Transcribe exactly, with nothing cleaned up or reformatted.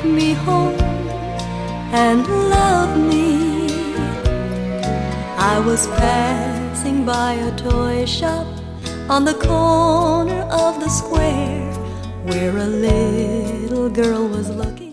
me home and love me. I was passing by a toy shop on the corner of the square where a little girl was looking